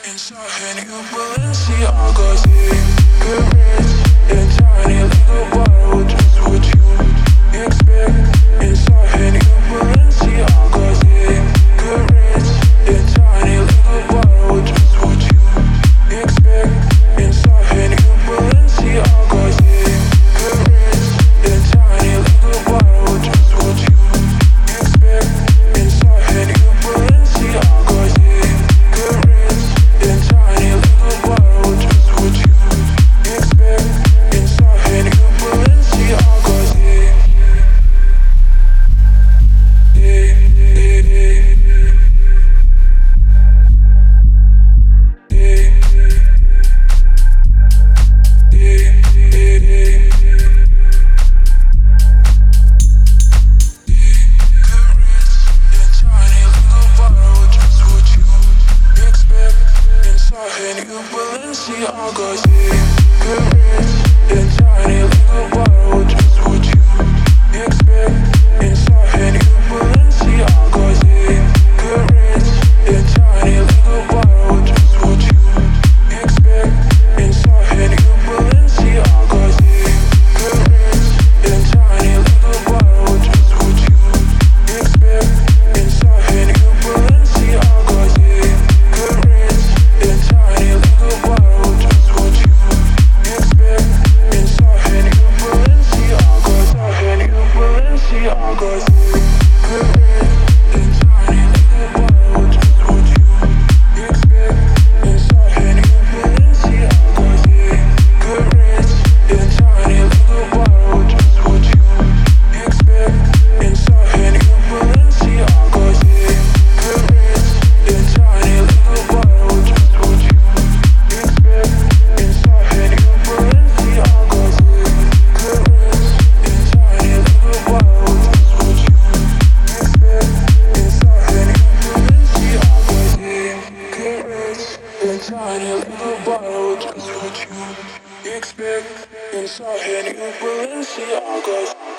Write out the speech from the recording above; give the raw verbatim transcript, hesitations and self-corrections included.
Inside new Balenciagas, good rich and tiny little bottle, just what you expect. Inside new Balenciagas, good rich and tiny little bottle, just what you expect. Inside new Balenciagas, good rich and tiny little bottle, just what you expect. Inside new Balenciagas, good rich and tiny little bottle, just what you expect. Inside new Balenciagas, yeah, yeah, yeah, yeah, yeah. Tiny little bottle, just what you expect. Inside new Balenciagas, good rich and tiny little bottle, just what you expect. Inside new Balenciagas, good rich and tiny little bottle, just what you expect. Inside new Balenciagas, good rich and tiny little bottle, just what you expect. Inside new Balenciagas, good rich and tiny little bottle, just what you expect. Inside new Balenciagas, inside new Balenciagas, good rich and tiny little bottle, just what you expect. Inside new Balenciagas, good rich and tiny little bottle, just what you expect. Inside new Balenciagas, good rich and tiny little bottle, just what you expect. Inside new Balenciagas, good rich and tiny little bottle, just what you expect. Inside new Balenciagas, good rich and tiny little bottle, just what you expect. Inside new Balenciagas.